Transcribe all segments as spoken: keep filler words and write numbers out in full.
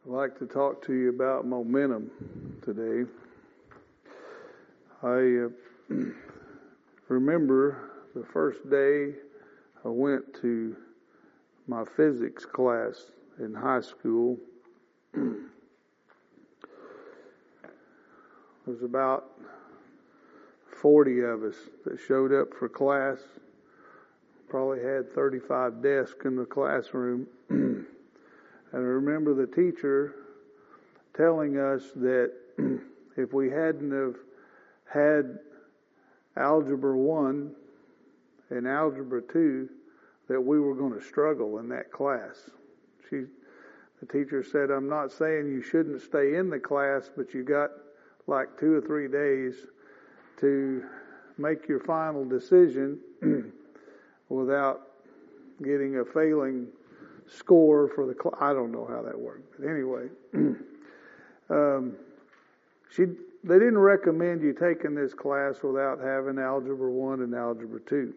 I'd like to talk to you about momentum today. I uh, remember the first day I went to my physics class in high school. There was about forty of us that showed up for class. Probably had thirty-five desks in the classroom. And I remember the teacher telling us that if we hadn't have had Algebra one and Algebra two, that we were going to struggle in that class. She, the teacher said, I'm not saying you shouldn't stay in the class, but you got like two or three days to make your final decision without getting a failing score for the class. I don't know how that worked, but anyway, um, she they didn't recommend you taking this class without having Algebra one and Algebra two.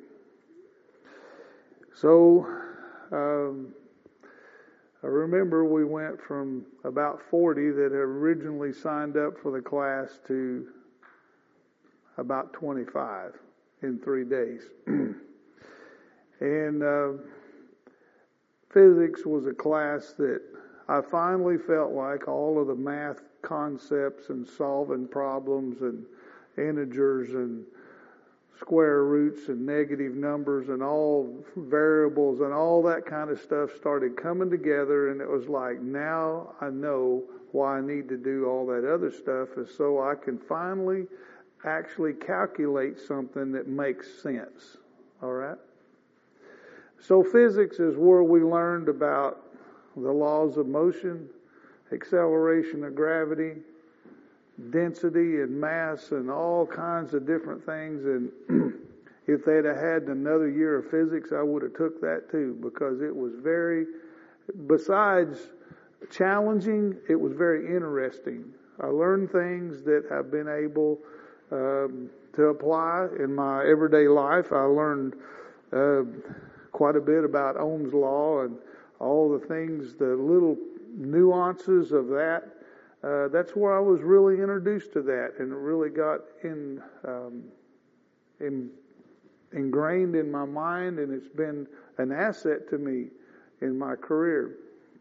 So um, I remember we went from about forty that had originally signed up for the class to about twenty-five in three days. and uh, Physics was a class that I finally felt like all of the math concepts and solving problems and integers and square roots and negative numbers and all variables and all that kind of stuff started coming together, and it was like, now I know why I need to do all that other stuff, is so I can finally actually calculate something that makes sense. All right? So physics is where we learned about the laws of motion, acceleration of gravity, density and mass and all kinds of different things. And if they'd have had another year of physics, I would have took that too, because it was very, besides challenging, it was very interesting. I learned things that I've been able um, to apply in my everyday life. I learned uh, quite a bit about Ohm's law and all the things, the little nuances of that. Uh, that's where I was really introduced to that, and it really got in, um, in ingrained in my mind, and it's been an asset to me in my career.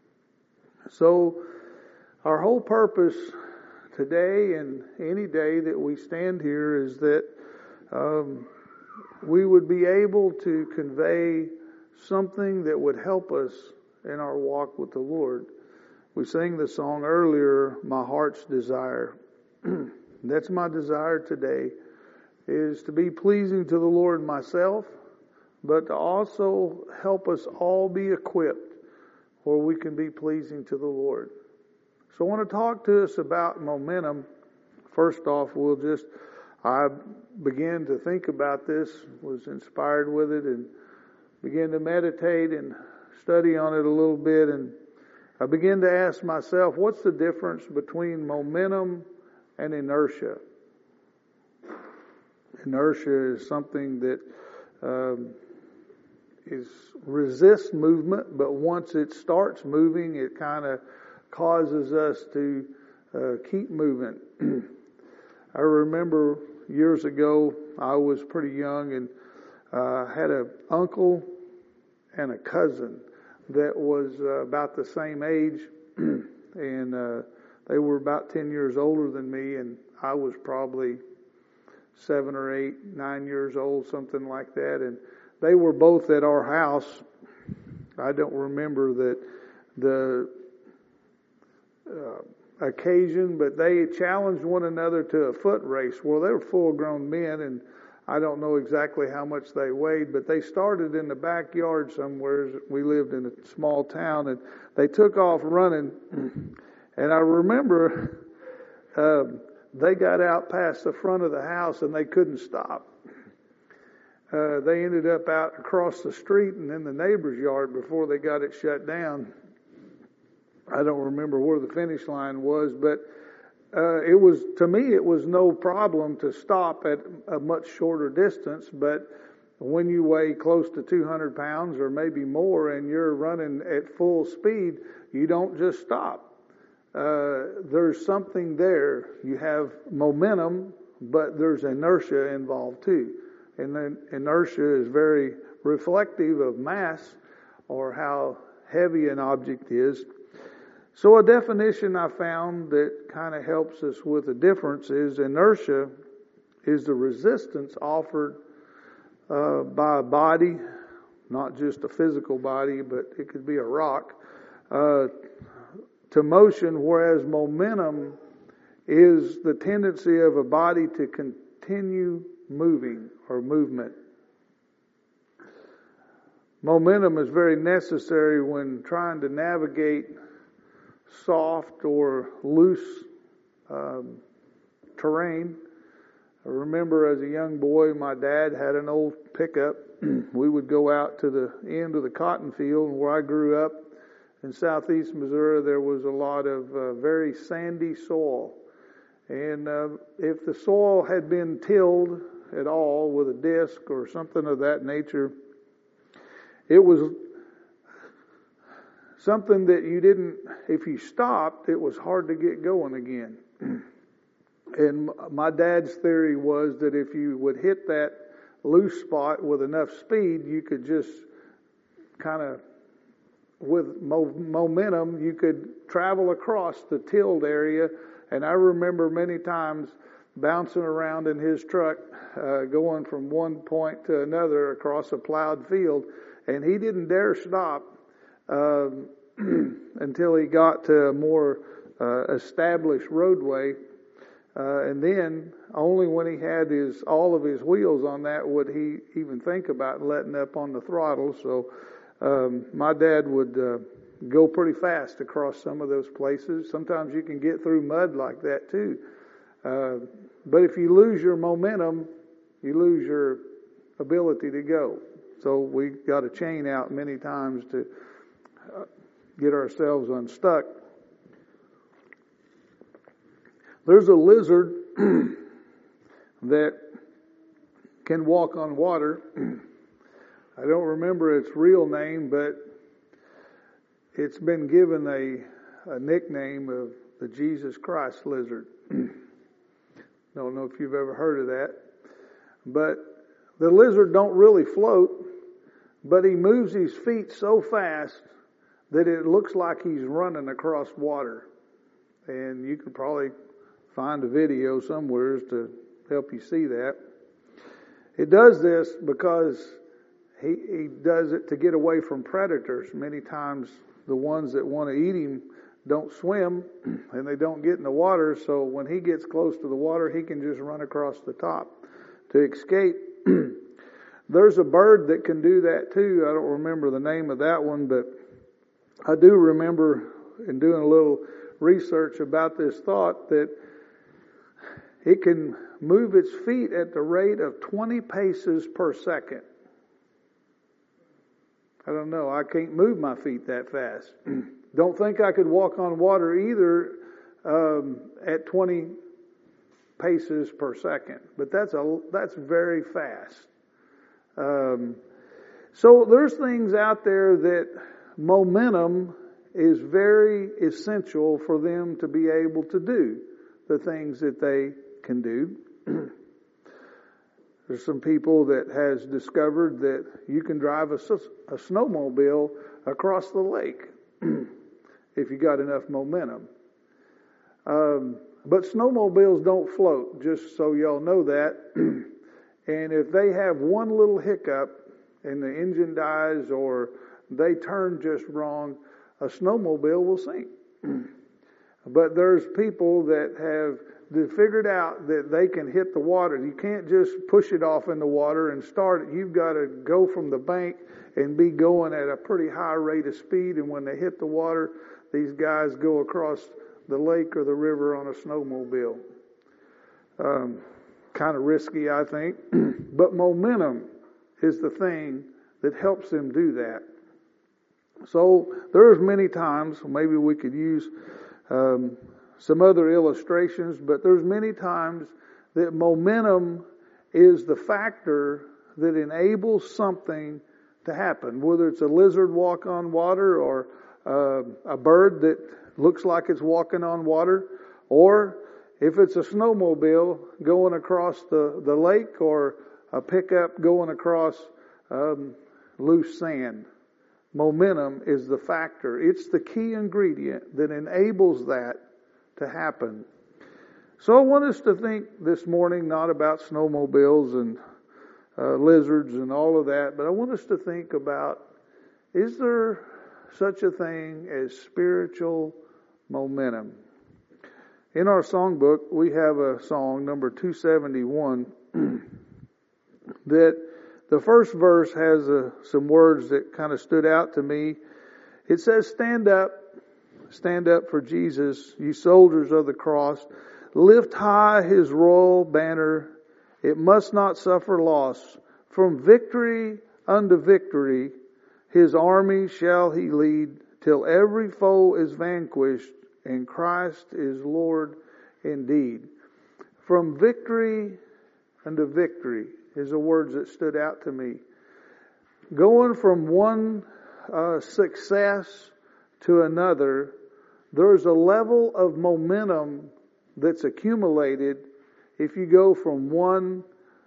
So our whole purpose today and any day that we stand here is that um, we would be able to convey something that would help us in our walk with the Lord. We sang the song earlier, My Heart's Desire. That's my desire today, is to be pleasing to the Lord myself, but to also help us all be equipped where we can be pleasing to the Lord. So I want to talk to us about momentum. First off, we'll just, I began to think about this, was inspired with it, and began to meditate and study on it a little bit, and I began to ask myself, what's the difference between momentum and inertia? Inertia is something that um, is resists movement, but once it starts moving, it kind of causes us to uh, keep moving. I remember years ago, I was pretty young, and uh, had an uncle and a cousin that was uh, about the same age, and uh, they were about ten years older than me, and I was probably seven or eight, nine years old, something like that, and they were both at our house. I don't remember that the uh, occasion, but they challenged one another to a foot race. Well, they were full-grown men, and I don't know exactly how much they weighed, but they started in the backyard somewhere. We lived in a small town, and they took off running. And I remember um, they got out past the front of the house, and they couldn't stop. Uh, they ended up out across the street and in the neighbor's yard before they got it shut down. I don't remember where the finish line was, but Uh, it was, to me, it was no problem to stop at a much shorter distance, but when you weigh close to two hundred pounds or maybe more and you're running at full speed, you don't just stop. uh, there's something there. You have momentum, but there's inertia involved too. And then inertia is very reflective of mass or how heavy an object is. So a definition I found that kind of helps us with the difference is inertia is the resistance offered uh, by a body, not just a physical body, but it could be a rock, uh, to motion, whereas momentum is the tendency of a body to continue moving or movement. Momentum is very necessary when trying to navigate soft or loose um, terrain. I remember as a young boy, my dad had an old pickup. We would go out to the end of the cotton field, and where I grew up in southeast Missouri, there was a lot of uh, very sandy soil. And uh, if the soil had been tilled at all with a disc or something of that nature, it was something that you didn't, if you stopped, it was hard to get going again. And my dad's theory was that if you would hit that loose spot with enough speed, you could just kind of, with mo- momentum, you could travel across the tilled area. And I remember many times bouncing around in his truck, uh, going from one point to another across a plowed field. And he didn't dare stop um, until he got to a more uh, established roadway. Uh, and then only when he had his all of his wheels on that would he even think about letting up on the throttle. So um, my dad would uh, go pretty fast across some of those places. Sometimes you can get through mud like that too. Uh, but if you lose your momentum, you lose your ability to go. So we got a chain out many times to uh, get ourselves unstuck. There's a lizard that can walk on water. I don't remember its real name, but it's been given a, a nickname of the Jesus Christ lizard. Don't know if you've ever heard of that. But the lizard don't really float, but he moves his feet so fast that it looks like he's running across water. And you could probably find a video somewhere to help you see that. It does this because he, he does it to get away from predators. Many times the ones that want to eat him don't swim and they don't get in the water, so when he gets close to the water, he can just run across the top to escape. There's a bird that can do that too. I don't remember the name of that one, but I do remember in doing a little research about this thought that it can move its feet at the rate of twenty paces per second. I don't know. I can't move my feet that fast. Don't think I could walk on water either um, at twenty paces per second. But that's a that's very fast. Um, so there's things out there that momentum is very essential for them to be able to do the things that they can do. There's some people that has discovered that you can drive a, a snowmobile across the lake if you got enough momentum. Um, but snowmobiles don't float, just so y'all know that. And if they have one little hiccup and the engine dies or they turn just wrong, a snowmobile will sink. But there's people that have they figured out that they can hit the water. You can't just push it off in the water and start it. You've got to go from the bank and be going at a pretty high rate of speed. And when they hit the water, these guys go across the lake or the river on a snowmobile. Um, kind of risky, I think. But momentum is the thing that helps them do that. So there's many times, maybe we could use um, some other illustrations, but there's many times that momentum is the factor that enables something to happen, whether it's a lizard walk on water or uh, a bird that looks like it's walking on water, or if it's a snowmobile going across the, the lake, or a pickup going across um, loose sand. Momentum is the factor. It's the key ingredient that enables that to happen. So I want us to think this morning not about snowmobiles and uh, lizards and all of that, but I want us to think about, is there such a thing as spiritual momentum? In our songbook, we have a song, number two seventy-one, that the first verse has uh, some words that kind of stood out to me. It says, stand up, stand up for Jesus, you soldiers of the cross. Lift high his royal banner. It must not suffer loss. From victory unto victory, his army shall he lead, till every foe is vanquished, and Christ is Lord indeed. From victory unto victory is the words that stood out to me. Going from one uh, success to another, there's a level of momentum that's accumulated if you go from one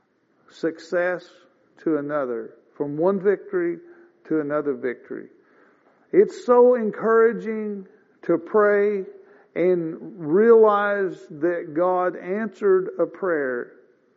success to another, from one victory to another victory. It's so encouraging to pray and realize that God answered a prayer,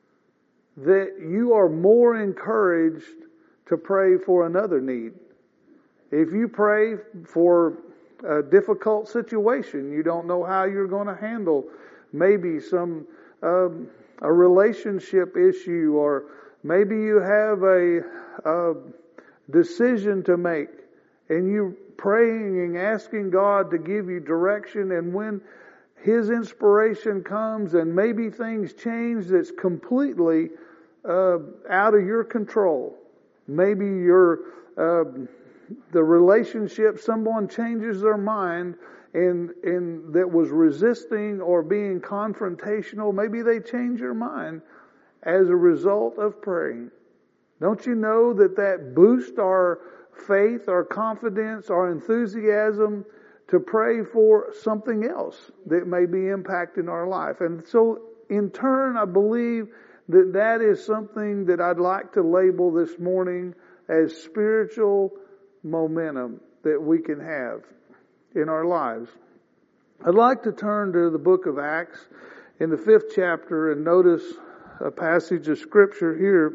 that you are more encouraged to pray for another need. If you pray for a difficult situation, you don't know how you're going to handle maybe some um, a relationship issue, or maybe you have a, a decision to make, and you praying and asking God to give you direction, and when His inspiration comes and maybe things change that's completely uh, out of your control. Maybe your uh, the relationship, someone changes their mind and and that was resisting or being confrontational, maybe they change their mind as a result of praying. Don't you know that that boosts our faith, our confidence, our enthusiasm to pray for something else that may be impacting our life? And so in turn, I believe that that is something that I'd like to label this morning as spiritual momentum that we can have in our lives. I'd like to turn to the book of Acts in the fifth chapter and notice a passage of scripture here.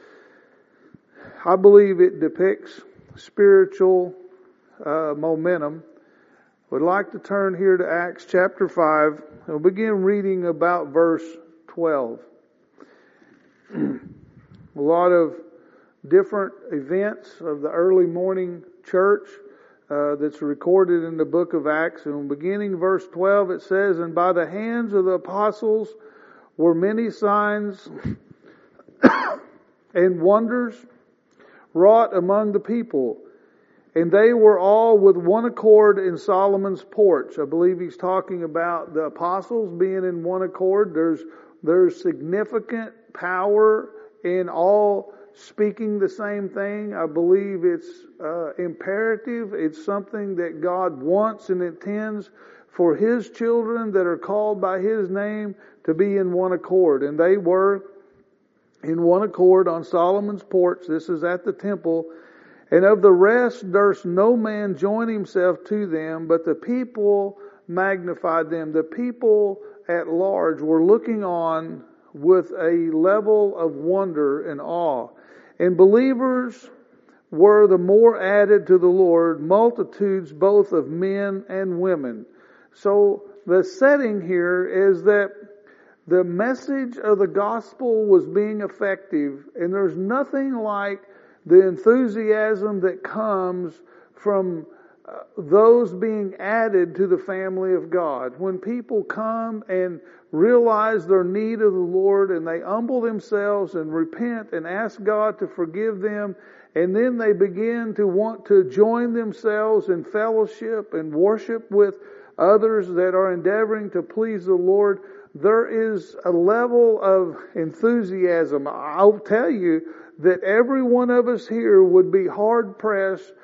I believe it depicts spiritual uh, momentum. Would like to turn here to Acts chapter five. We'll begin reading about verse twelve. A lot of different events of the early morning church uh, that's recorded in the book of Acts. And beginning verse twelve, it says, "And by the hands of the apostles were many signs and wonders wrought among the people. And they were all with one accord in Solomon's porch." I believe he's talking about the apostles being in one accord. There's there's significant power in all speaking the same thing. I believe it's uh, imperative. It's something that God wants and intends for His children that are called by His name to be in one accord. And they were in one accord on Solomon's porch. This is at the temple. "And of the rest durst no man join himself to them, but the people magnified them." The people at large were looking on with a level of wonder and awe. "And believers were the more added to the Lord, multitudes both of men and women." So the setting here is that the message of the gospel was being effective, and there's nothing like the enthusiasm that comes from uh, those being added to the family of God. When people come and realize their need of the Lord, and they humble themselves and repent and ask God to forgive them, and then they begin to want to join themselves in fellowship and worship with others that are endeavoring to please the Lord, there is a level of enthusiasm. I'll tell you that every one of us here would be hard pressed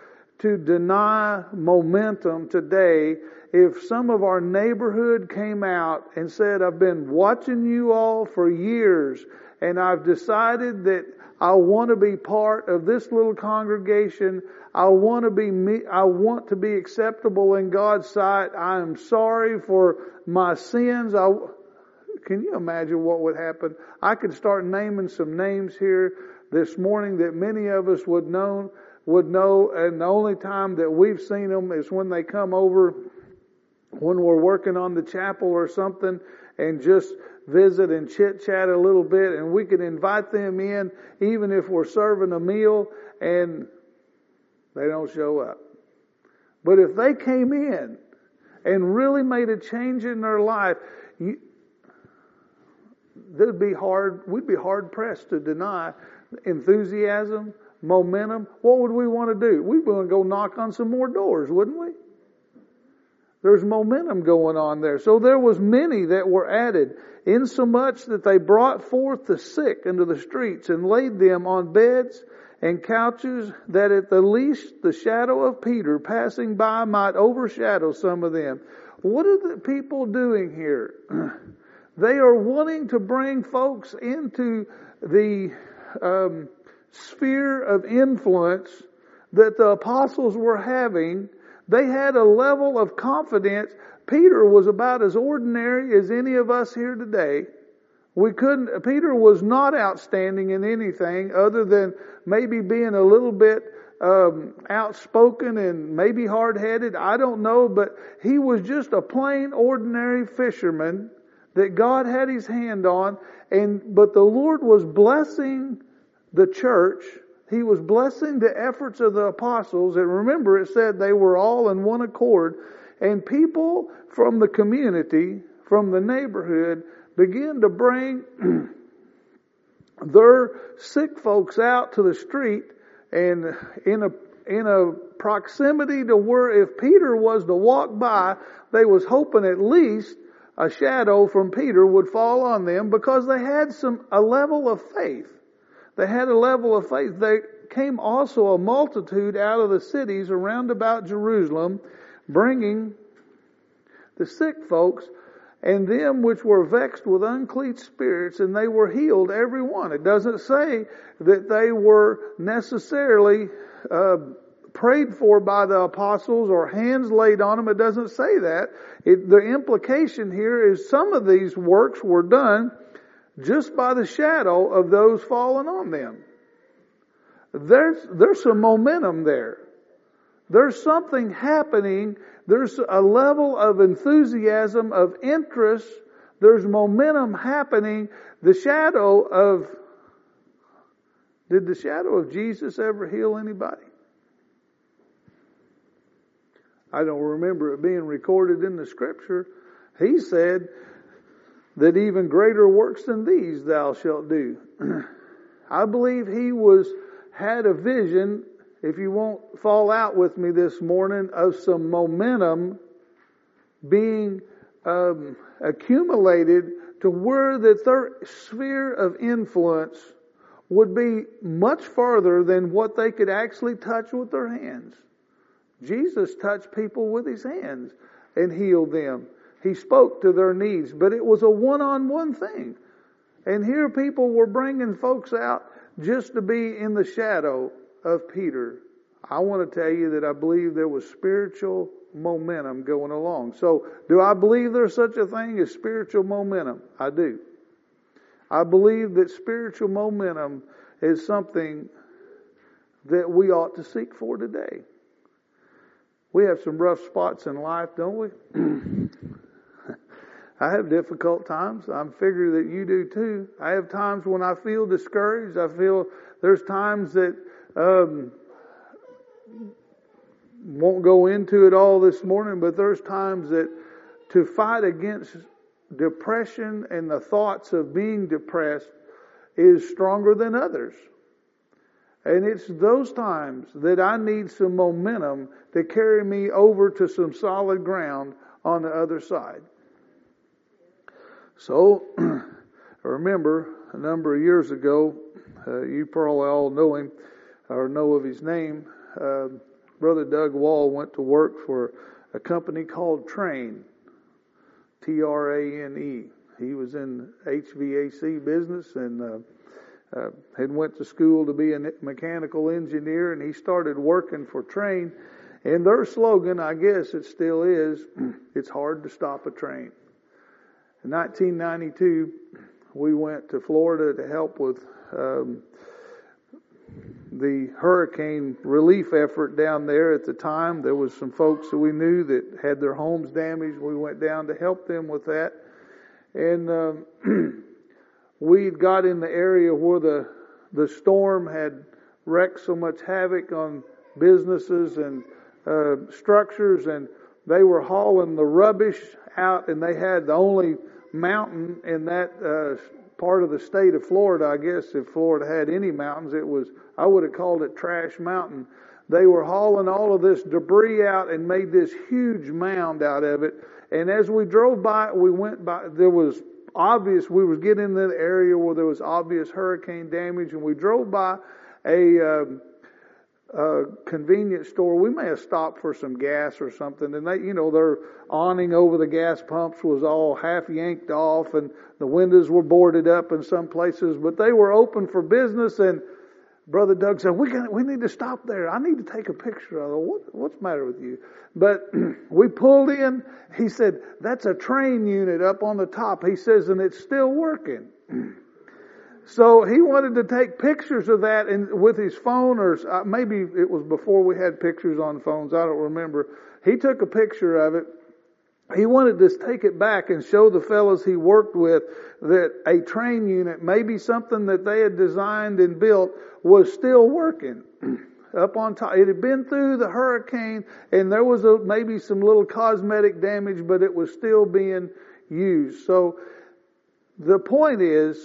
to deny momentum today if some of our neighborhood came out and said, I've been watching you all for years and I've decided that I want to be part of this little congregation. I want to be me, I want to be acceptable in God's sight. I am sorry for my sins. I, can you imagine what would happen? I could start naming some names here this morning that many of us would know, would know, and the only time that we've seen them is when they come over when we're working on the chapel or something and just visit and chit-chat a little bit, and we can invite them in even if we're serving a meal and they don't show up. But if they came in and really made a change in their life, you, that'd be hard, we'd be hard pressed to deny enthusiasm, momentum. What would we want to do? We'd want to go knock on some more doors, wouldn't we? There's momentum going on there. So there was many that were added, insomuch that they brought forth the sick into the streets and laid them on beds and couches, that at the least the shadow of Peter passing by might overshadow some of them. What are the people doing here? They are wanting to bring folks into the um, sphere of influence that the apostles were having. They had a level of confidence. Peter was about as ordinary as any of us here today. We couldn't, Peter was not outstanding in anything other than maybe being a little bit um, outspoken and maybe hard-headed. I don't know, but he was just a plain ordinary fisherman that God had his hand on. And but the Lord was blessing the church. He was blessing the efforts of the apostles. And remember, it said they were all in one accord. And people from the community, from the neighborhood, began to bring their sick folks out to the street, and in a in a proximity to where if Peter was to walk by, they was hoping at least a shadow from Peter would fall on them, because they had some a level of faith. They had a level of faith. There came also a multitude out of the cities around about Jerusalem, bringing the sick folks and them which were vexed with unclean spirits, and they were healed every one. It doesn't say that they were necessarily uh, prayed for by the apostles or hands laid on them. It doesn't say that. It, the implication here is some of these works were done just by the shadow of those falling on them. There's, there's some momentum there. There's something happening. There's a level of enthusiasm, of interest. There's momentum happening. The shadow of, did the shadow of Jesus ever heal anybody? I don't remember it being recorded in the scripture. He said that even greater works than these thou shalt do. I believe he was, had a vision, if you won't fall out with me this morning, of some momentum being um, accumulated to where that their sphere of influence would be much farther than what they could actually touch with their hands. Jesus touched people with his hands and healed them. He spoke to their needs, but it was a one-on-one thing. And here people were bringing folks out just to be in the shadow of Peter. I want to tell you that I believe there was spiritual momentum going along. So, do I believe there's such a thing as spiritual momentum? I do. I believe that spiritual momentum is something that we ought to seek for today. We have some rough spots in life, don't we? I have difficult times. I'm figuring that you do too. I have times when I feel discouraged. I feel there's times that um, won't go into it all this morning, but there's times that to fight against depression and the thoughts of being depressed is stronger than others. And it's those times that I need some momentum to carry me over to some solid ground on the other side. So, I remember a number of years ago, uh, you probably all know him or know of his name, uh, Brother Doug Wall went to work for a company called Train, T R A N E. He was in H V A C business and uh, uh, had went to school to be a mechanical engineer, and he started working for Train. And their slogan, I guess it still is, it's hard to stop a train. In nineteen ninety-two, we went to Florida to help with um, the hurricane relief effort down there. At the time, there was some folks that we knew that had their homes damaged. We went down to help them with that. And um, we got in the area where the the storm had wreaked so much havoc on businesses and uh, structures, and they were hauling the rubbish out, and they had the only mountain in that uh, part of the state of Florida. I guess if Florida had any mountains, it was, I would have called it Trash Mountain. They were hauling all of this debris out and made this huge mound out of it. And as we drove by, we went by, there was obvious, we was getting in the area where there was obvious hurricane damage, and we drove by a, um, a convenience store. We may have stopped for some gas or something, and they, you know, their awning over the gas pumps was all half yanked off, and the windows were boarded up in some places, but they were open for business. And Brother Doug said, we can, we need to stop there. I need to take a picture of it. What, what's the matter with you? But we pulled in. He said, that's a Train unit up on the top. He says, and it's still working. So he wanted to take pictures of that and with his phone, or uh, maybe it was before we had pictures on phones. I don't remember. He took a picture of it. He wanted to take it back and show the fellows he worked with that a Train unit, maybe something that they had designed and built, was still working up on top. It had been through the hurricane, and there was a, maybe some little cosmetic damage, but it was still being used. So the point is,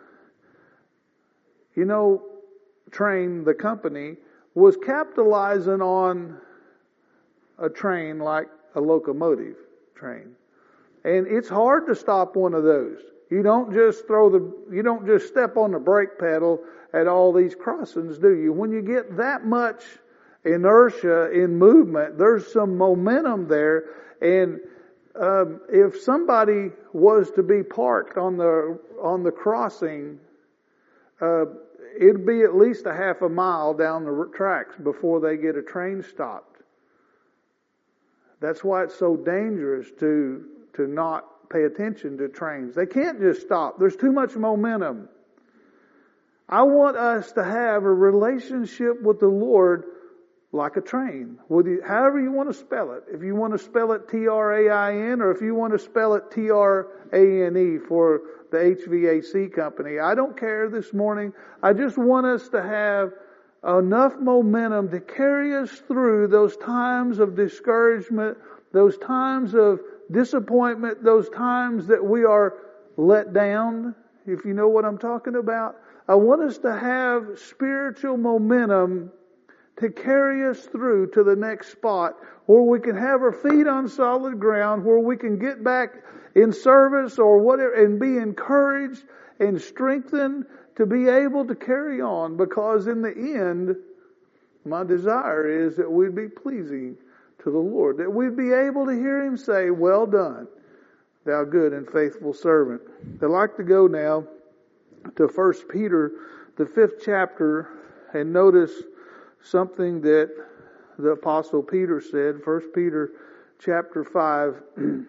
you know, Train, the company, was capitalizing on a train like a locomotive train. And it's hard to stop one of those. You don't just throw the, you don't just step on the brake pedal at all these crossings, do you? When you get that much inertia in movement, there's some momentum there. And um, if somebody was to be parked on the on the crossing, uh, it'd be at least a half a mile down the tracks before they get a train stopped. That's why it's so dangerous to to not pay attention to trains. They can't just stop. There's too much momentum. I want us to have a relationship with the Lord like a train. Whether you, however you want to spell it. If you want to spell it T R A I N or if you want to spell it T R A N E for the H V A C company. I don't care this morning. I just want us to have enough momentum to carry us through those times of discouragement, those times of disappointment, those times that we are let down, if you know what I'm talking about. I want us to have spiritual momentum to carry us through to the next spot where we can have our feet on solid ground, where we can get back in service or whatever and be encouraged and strengthened to be able to carry on, because in the end, my desire is that we'd be pleasing to the Lord, that we'd be able to hear Him say, well done, thou good and faithful servant. I'd like to go now to First Peter, the fifth chapter, and notice something that the Apostle Peter said, First Peter chapter five.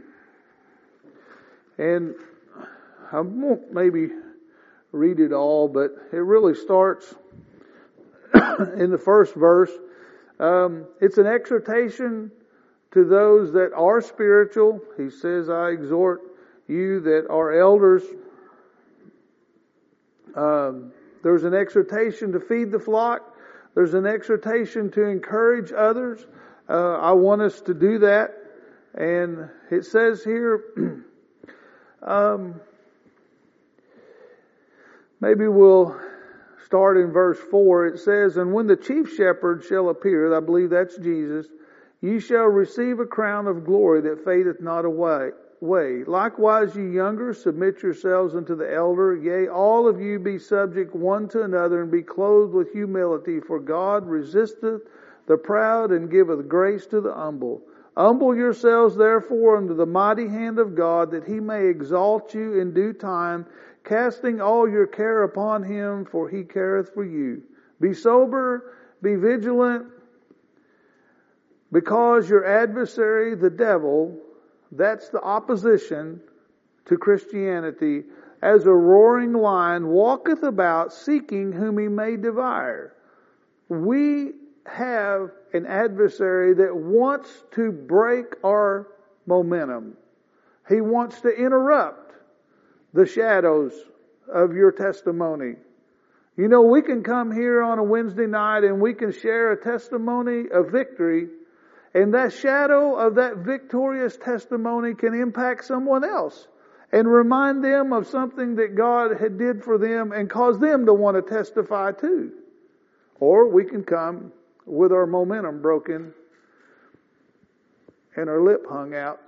And I won't maybe read it all, but it really starts in the first verse. Um, it's an exhortation to those that are spiritual. He says, I exhort you that are elders. Um, there's an exhortation to feed the flock. There's an exhortation to encourage others. Uh, I want us to do that. And it says here, um, maybe we'll start in verse four. It says, and when the chief shepherd shall appear, I believe that's Jesus, ye shall receive a crown of glory that fadeth not away. Way. Likewise, ye younger, submit yourselves unto the elder. Yea, all of you be subject one to another, and be clothed with humility. For God resisteth the proud and giveth grace to the humble. Humble yourselves therefore under the mighty hand of God, that He may exalt you in due time, casting all your care upon Him, for He careth for you. Be sober, be vigilant, because your adversary, the devil, that's the opposition to Christianity, as a roaring lion, walketh about, seeking whom he may devour. We have an adversary that wants to break our momentum. He wants to interrupt the shadows of your testimony. You know, we can come here on a Wednesday night and we can share a testimony of victory, and that shadow of that victorious testimony can impact someone else and remind them of something that God had did for them and cause them to want to testify too. Or we can come with our momentum broken and our lip hung out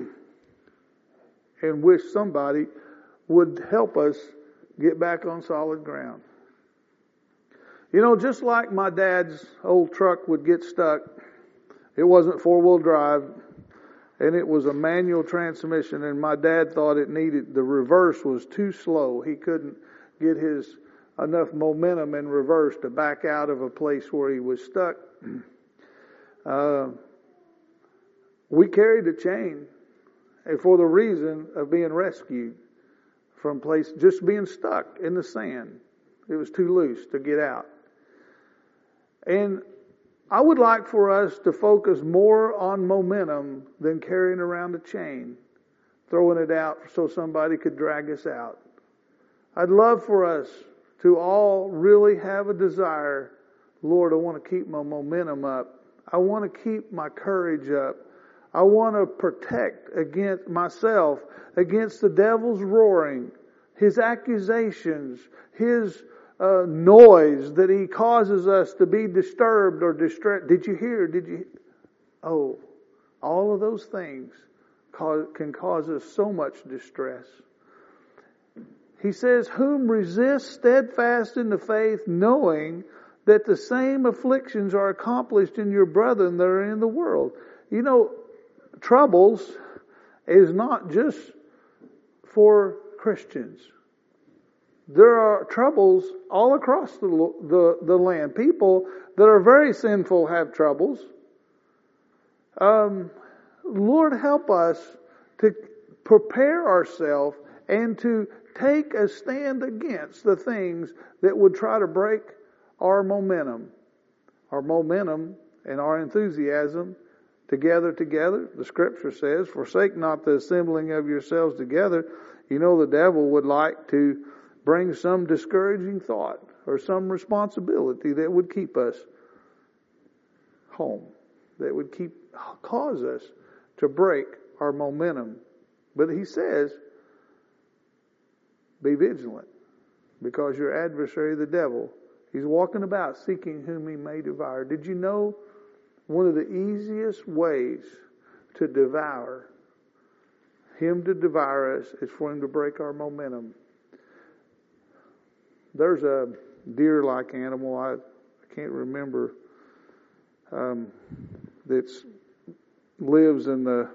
and wish somebody would help us get back on solid ground. You know, just like my dad's old truck would get stuck, it wasn't four-wheel drive, and it was a manual transmission, and my dad thought it needed, the reverse was too slow. He couldn't get his enough momentum in reverse to back out of a place where he was stuck. Uh, we carried a chain for the reason of being rescued from place, just being stuck in the sand. It was too loose to get out. And I would like for us to focus more on momentum than carrying around a chain, throwing it out so somebody could drag us out. I'd love for us to all really have a desire, Lord, I want to keep my momentum up. I want to keep my courage up. I want to protect against myself, against the devil's roaring, his accusations, his uh, noise that he causes us to be disturbed or distressed. Did you hear? Did you? Oh, all of those things cause, can cause us so much distress. He says, whom resist steadfast in the faith, knowing that the same afflictions are accomplished in your brethren that are in the world. You know, troubles is not just for Christians. There are troubles all across the, the, the land. People that are very sinful have troubles. Um, Lord, help us to prepare ourselves and to take a stand against the things that would try to break our momentum. Our momentum and our enthusiasm together, together. The scripture says, forsake not the assembling of yourselves together. You know, the devil would like to bring some discouraging thought or some responsibility that would keep us home, that would keep cause us to break our momentum. But he says, be vigilant, because your adversary, the devil, he's walking about seeking whom he may devour. Did you know one of the easiest ways to devour, him to devour us, is for him to break our momentum? There's a deer-like animal, I, I can't remember, um, that lives in the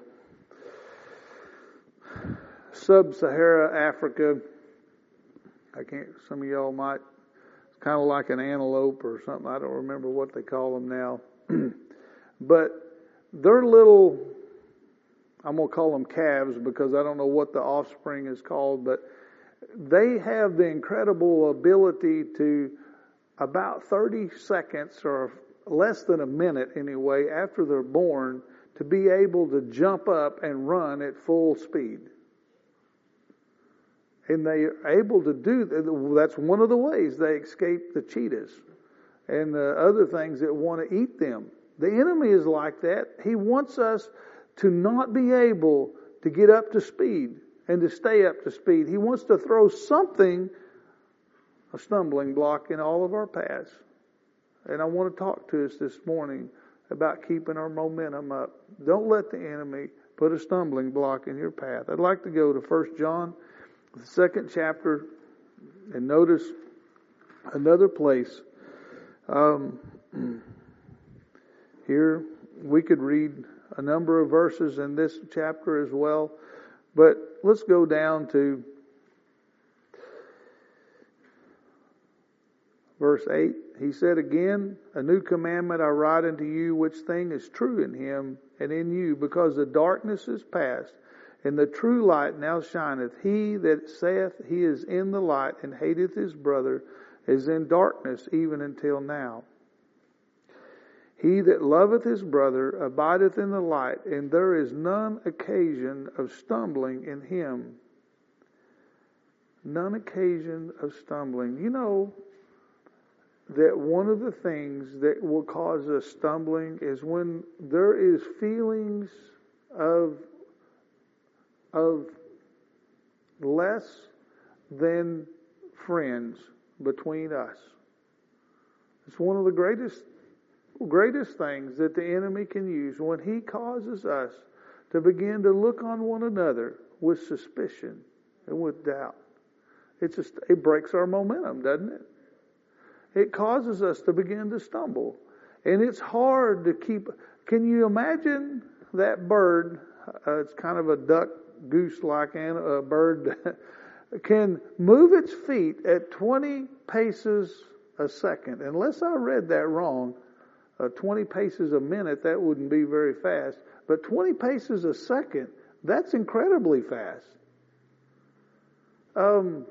sub-Sahara Africa. I can't, some of y'all might, it's kind of like an antelope or something. I don't remember what they call them now. But they're little, I'm going to call them calves because I don't know what the offspring is called, but they have the incredible ability to, about thirty seconds or less than a minute anyway, after they're born, to be able to jump up and run at full speed. And they are able to do that. That's one of the ways they escape the cheetahs and the other things that want to eat them. The enemy is like that. He wants us to not be able to get up to speed and to stay up to speed. He wants to throw something, a stumbling block, in all of our paths. And I want to talk to us this morning about keeping our momentum up. Don't let the enemy put a stumbling block in your path. I'd like to go to First John, the second chapter, and notice another place. Um, here. We could read a number of verses in this chapter as well, but let's go down to verse eight. He said again, a new commandment I write unto you, which thing is true in him and in you, because the darkness is past, and the true light now shineth. He that saith he is in the light and hateth his brother is in darkness even until now. He that loveth his brother abideth in the light, and there is none occasion of stumbling in him. None occasion of stumbling. You know that one of the things that will cause us stumbling is when there is feelings of, of less than friends between us. It's one of the greatest greatest things that the enemy can use when he causes us to begin to look on one another with suspicion and with doubt. It's just, it breaks our momentum, doesn't it? It causes us to begin to stumble. And it's hard to keep. Can you imagine that bird? Uh, it's kind of a duck, goose-like a bird that can move its feet at twenty paces a second. Unless I read that wrong, uh, twenty paces a minute, that wouldn't be very fast. But twenty paces a second, that's incredibly fast. Um,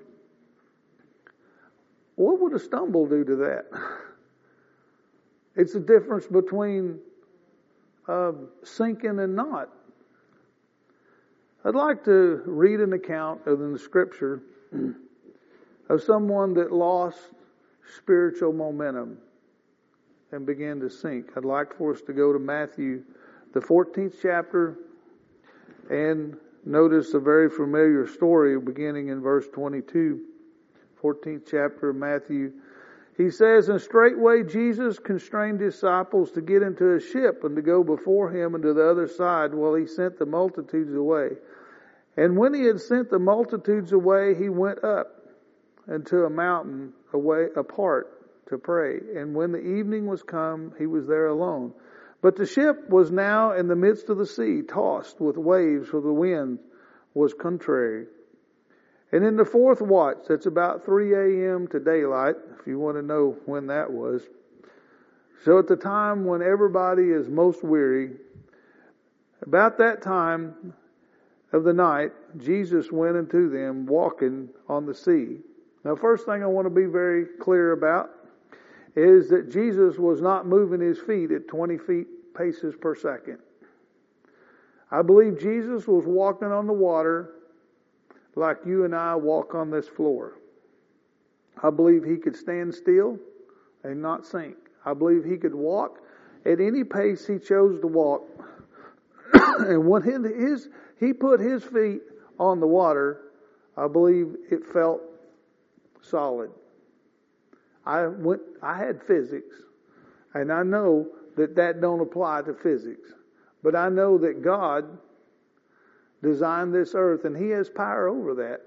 what would a stumble do to that? It's the difference between uh, sinking and not. I'd like to read an account in the Scripture of someone that lost spiritual momentum and began to sink. I'd like for us to go to Matthew, the fourteenth chapter, and notice a very familiar story beginning in verse twenty-two. fourteenth chapter of Matthew. He says, and straightway Jesus constrained his disciples to get into a ship and to go before him into the other side while he sent the multitudes away. And when he had sent the multitudes away, he went up into a mountain away apart to pray. And when the evening was come, he was there alone. But the ship was now in the midst of the sea, tossed with waves, for the wind was contrary. And in the fourth watch, that's about three a.m. to daylight, if you want to know when that was. So at the time when everybody is most weary, about that time of the night, Jesus went unto them walking on the sea. Now, first thing I want to be very clear about is that Jesus was not moving his feet at twenty feet paces per second. I believe Jesus was walking on the water like you and I walk on this floor. I believe he could stand still and not sink. I believe he could walk at any pace he chose to walk. And when his, he put his feet on the water, I believe it felt solid. I went. I had physics, and I know that that don't apply to physics. But I know that God designed this earth, and he has power over that.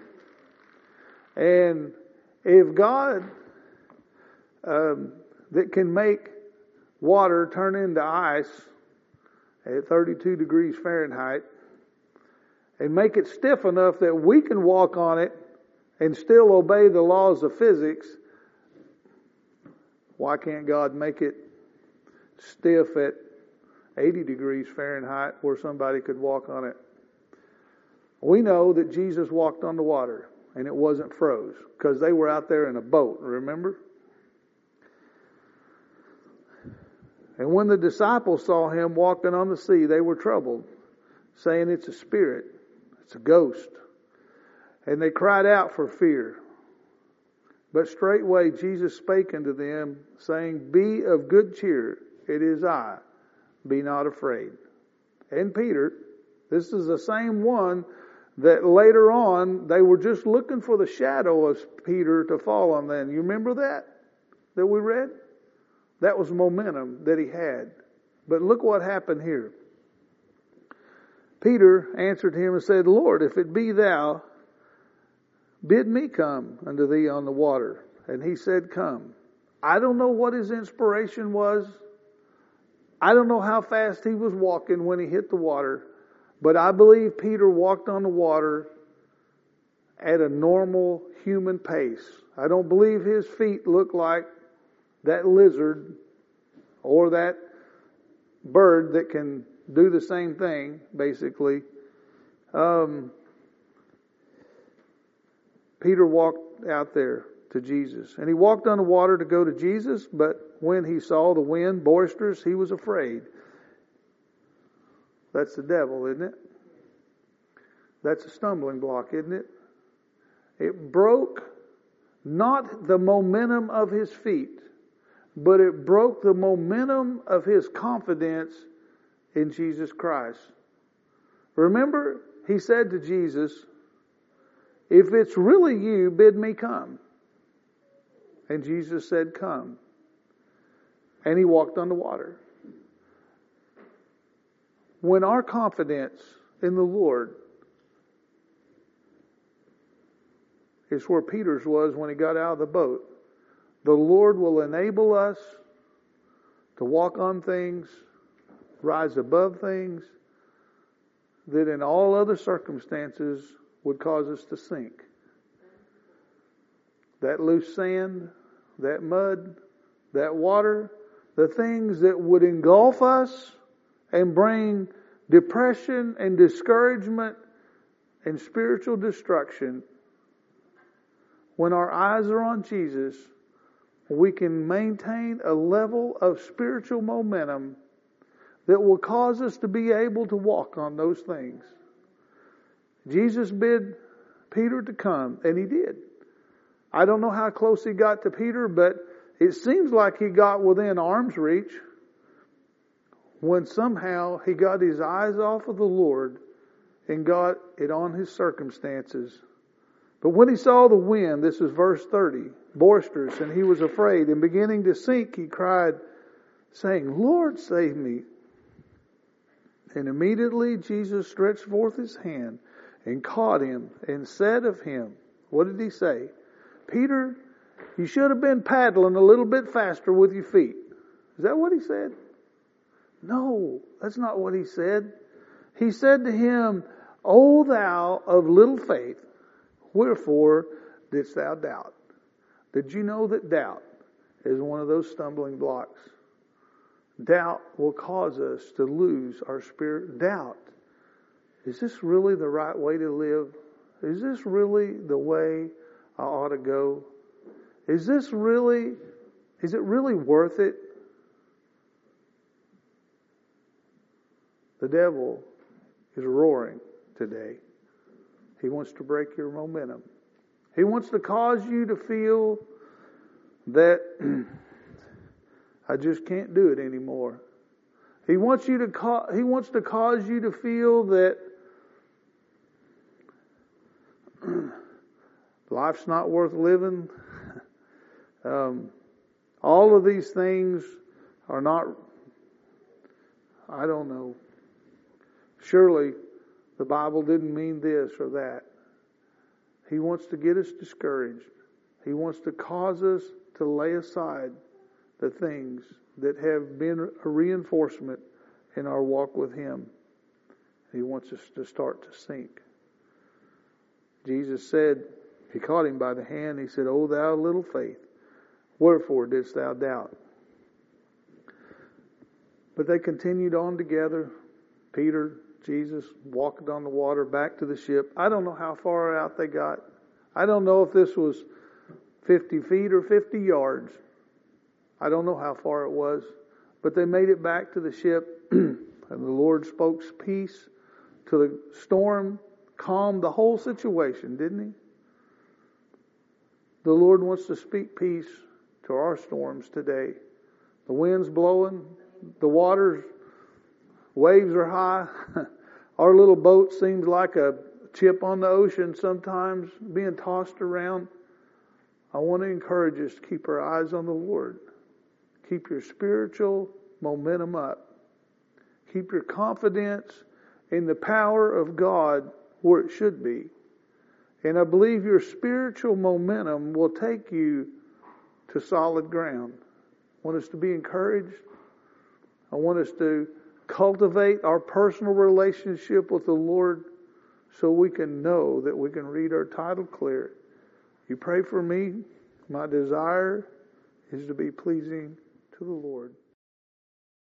And if God um, that can make water turn into ice at thirty-two degrees Fahrenheit and make it stiff enough that we can walk on it and still obey the laws of physics, why can't God make it stiff at eighty degrees Fahrenheit where somebody could walk on it? We know that Jesus walked on the water and it wasn't froze because they were out there in a boat, remember? And when the disciples saw him walking on the sea, they were troubled, saying, it's a spirit, it's a ghost. And they cried out for fear. But straightway Jesus spake unto them, saying, be of good cheer, it is I, be not afraid. And Peter, this is the same one that later on they were just looking for the shadow of Peter to fall on them. You remember that? That we read? That was momentum that he had. But look what happened here. Peter answered him and said, Lord, if it be thou, bid me come unto thee on the water. And he said, come. I don't know what his inspiration was. I don't know how fast he was walking when he hit the water, but I believe Peter walked on the water at a normal human pace. I don't believe his feet looked like that lizard or that bird that can do the same thing, basically. Um, Peter walked out there to Jesus. And he walked on the water to go to Jesus, but when he saw the wind boisterous, he was afraid. That's the devil, isn't it? That's a stumbling block, isn't it? It broke not the momentum of his feet, but it broke the momentum of his confidence in Jesus Christ. Remember, he said to Jesus, "If it's really you, bid me come." And Jesus said, "Come." And he walked on the water. When our confidence in the Lord is where Peter's was when he got out of the boat, the Lord will enable us to walk on things, rise above things that in all other circumstances would cause us to sink. That loose sand, that mud, that water, the things that would engulf us and bring depression and discouragement and spiritual destruction. When our eyes are on Jesus, we can maintain a level of spiritual momentum that will cause us to be able to walk on those things. Jesus bid Peter to come, and he did. I don't know how close he got to Peter, but it seems like he got within arm's reach when somehow he got his eyes off of the Lord and got it on his circumstances. But when he saw the wind, this is verse thirty, boisterous, and he was afraid, and beginning to sink, he cried, saying, "Lord, save me." And immediately Jesus stretched forth his hand and caught him and said of him, what did he say? "Peter, you should have been paddling a little bit faster with your feet." Is that what he said? No, that's not what he said. He said to him, "O thou of little faith, wherefore didst thou doubt?" Did you know that doubt is one of those stumbling blocks? Doubt will cause us to lose our spirit. Doubt. Is this really the right way to live? Is this really the way I ought to go? Is this really, is it really worth it? The devil is roaring today. He wants to break your momentum. He wants to cause you to feel that I just can't do it anymore. He wants you to ca- he wants to cause you to feel that life's not worth living. um, all of these things are not, I don't know. Surely the Bible didn't mean this or that. He wants to get us discouraged. He wants to cause us to lay aside the things that have been a reinforcement in our walk with Him. He wants us to start to sink. Jesus said, He caught him by the hand. He said, "O thou of little faith, wherefore didst thou doubt?" But they continued on together. Peter, Jesus walked on the water back to the ship. I don't know how far out they got. I don't know if this was fifty feet or fifty yards. I don't know how far it was. But they made it back to the ship, and the Lord spoke peace to the storm, calmed the whole situation, didn't He? The Lord wants to speak peace to our storms today. The wind's blowing, the water's waves are high. Our little boat seems like a chip on the ocean sometimes, being tossed around. I want to encourage us to keep our eyes on the Lord. Keep your spiritual momentum up. Keep your confidence in the power of God where it should be. And I believe your spiritual momentum will take you to solid ground. I want us to be encouraged. I want us to cultivate our personal relationship with the Lord so we can know that we can read our title clear. You pray for me. My desire is to be pleasing to the Lord.